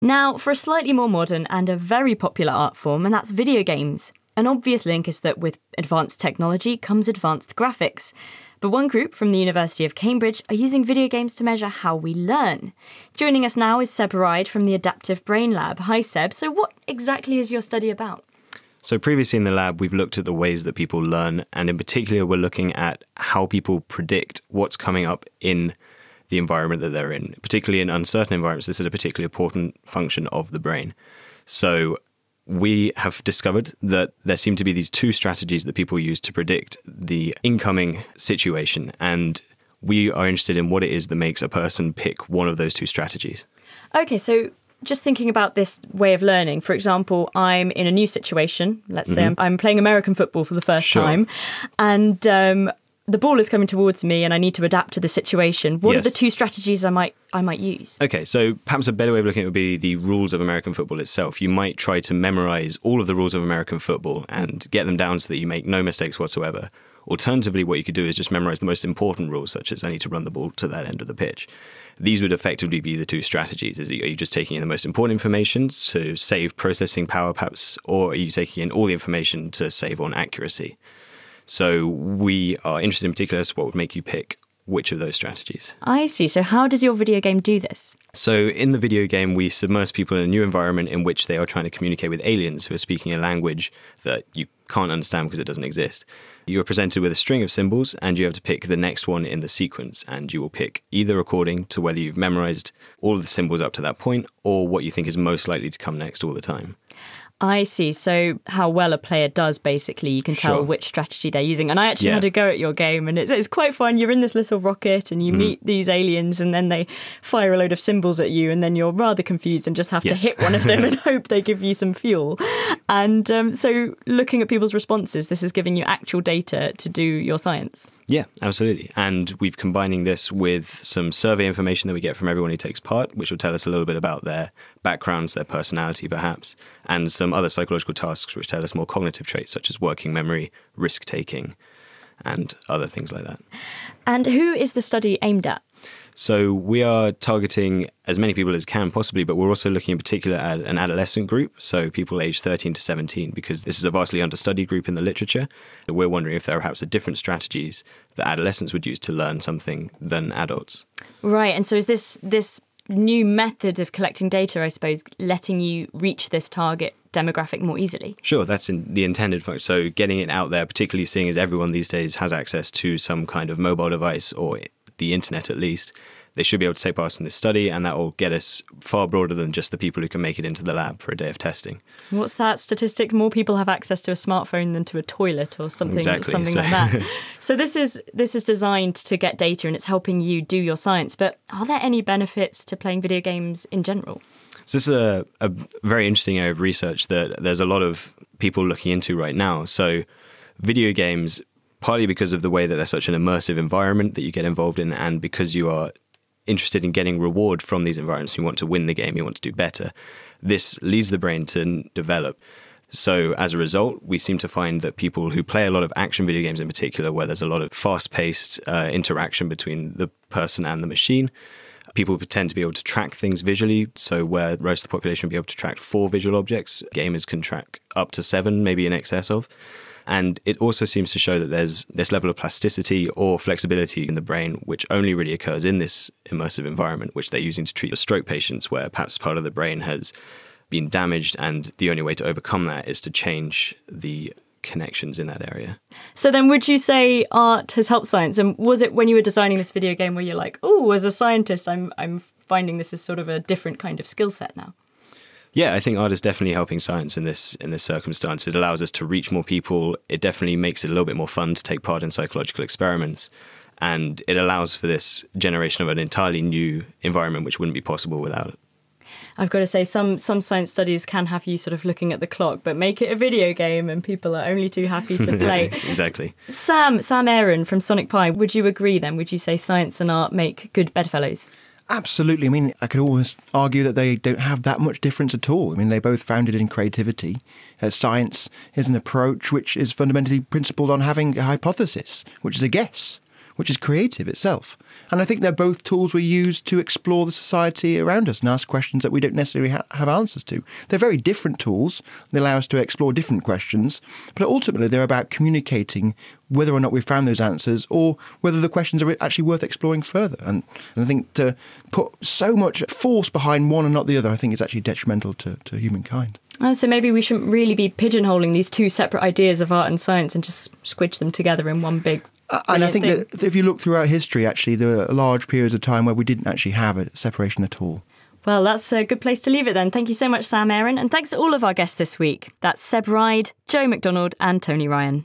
Now, for a slightly more modern and a very popular art form, and that's video games. An obvious link is that with advanced technology comes advanced graphics. But one group from the University of Cambridge are using video games to measure how we learn. Joining us now is Seb Ride from the Adaptive Brain Lab. Hi, Seb. So what exactly is your study about? So previously in the lab, we've looked at the ways that people learn, and in particular, we're looking at how people predict what's coming up in the environment that they're in. Particularly in uncertain environments, this is a particularly important function of the brain. So we have discovered that there seem to be these two strategies that people use to predict the incoming situation, and we are interested in what it is that makes a person pick one of those two strategies. Okay, so just thinking about this way of learning, for example, I'm in a new situation. Let's say I'm playing American football for the first time, and the ball is coming towards me and I need to adapt to the situation. What are the two strategies I might use? Okay, so perhaps a better way of looking at it would be the rules of American football itself. You might try to memorize all of the rules of American football and get them down so that you make no mistakes whatsoever. Alternatively, what you could do is just memorize the most important rules, such as I need to run the ball to that end of the pitch. These would effectively be the two strategies. Are you just taking in the most important information to save processing power, perhaps, or are you taking in all the information to save on accuracy? So we are interested in particular as to what would make you pick which of those strategies. I see. So how does your video game do this? So in the video game, we submerge people in a new environment in which they are trying to communicate with aliens who are speaking a language that you can't understand because it doesn't exist. You are presented with a string of symbols and you have to pick the next one in the sequence, and you will pick either according to whether you've memorized all of the symbols up to that point or what you think is most likely to come next all the time. I see. So how well a player does, basically, you can tell which strategy they're using. And I actually had a go at your game, and it's quite fun. You're in this little rocket and you meet these aliens, and then they fire a load of symbols at you, and then you're rather confused and just have to hit one of them and hope they give you some fuel. And so looking at people's responses, this is giving you actual data to do your science. Yeah, absolutely. And we've combining this with some survey information that we get from everyone who takes part, which will tell us a little bit about their backgrounds, their personality perhaps, and some other psychological tasks which tell us more cognitive traits such as working memory, risk-taking, and other things like that. And who is the study aimed at? So we are targeting as many people as can possibly, but we're also looking in particular at an adolescent group, so people aged 13 to 17, because this is a vastly understudied group in the literature. We're wondering if there are perhaps different strategies that adolescents would use to learn something than adults. Right, and so is this new method of collecting data, I suppose, letting you reach this target demographic more easily? Sure, that's the intended function. So getting it out there, particularly seeing as everyone these days has access to some kind of mobile device or the internet at least, they should be able to take part in this study, and that will get us far broader than just the people who can make it into the lab for a day of testing. What's that statistic? More people have access to a smartphone than to a toilet or something like that. So this is designed to get data, and it's helping you do your science. But are there any benefits to playing video games in general? So this is a very interesting area of research that there's a lot of people looking into right now. So video games, partly because of the way that they're such an immersive environment that you get involved in, and because you are interested in getting reward from these environments, you want to win the game, you want to do better, this leads the brain to develop. So as a result, we seem to find that people who play a lot of action video games in particular, where there's a lot of fast-paced interaction between the person and the machine, people tend to be able to track things visually. So where the rest of the population will be able to track 4 visual objects, gamers can track up to 7, maybe in excess of. And it also seems to show that there's this level of plasticity or flexibility in the brain, which only really occurs in this immersive environment, which they're using to treat the stroke patients, where perhaps part of the brain has been damaged, and the only way to overcome that is to change the connections in that area. So then would you say art has helped science? And was it when you were designing this video game where you're like, oh, as a scientist, I'm finding this is sort of a different kind of skill set now? Yeah, I think art is definitely helping science in this circumstance. It allows us to reach more people. It definitely makes it a little bit more fun to take part in psychological experiments. And it allows for this generation of an entirely new environment which wouldn't be possible without it. I've got to say, some science studies can have you sort of looking at the clock, but make it a video game and people are only too happy to play. Exactly. Sam Aaron from Sonic Pi, would you agree then? Would you say science and art make good bedfellows? Absolutely. I mean, I could almost argue that they don't have that much difference at all. I mean, they're both founded in creativity. Science is an approach which is fundamentally principled on having a hypothesis, which is a guess, which is creative itself. And I think they're both tools we use to explore the society around us and ask questions that we don't necessarily have answers to. They're very different tools. They allow us to explore different questions, but ultimately they're about communicating whether or not we've found those answers or whether the questions are actually worth exploring further. And I think to put so much force behind one and not the other, I think is actually detrimental to humankind. Oh, so maybe we shouldn't really be pigeonholing these two separate ideas of art and science and just squidge them together in one big and I think thing. that if you look throughout history, actually, there are large periods of time where we didn't actually have a separation at all. Well, that's a good place to leave it then. Thank you so much, Sam Aaron. And thanks to all of our guests this week. That's Seb Ride, Joe McDonald and Tony Ryan.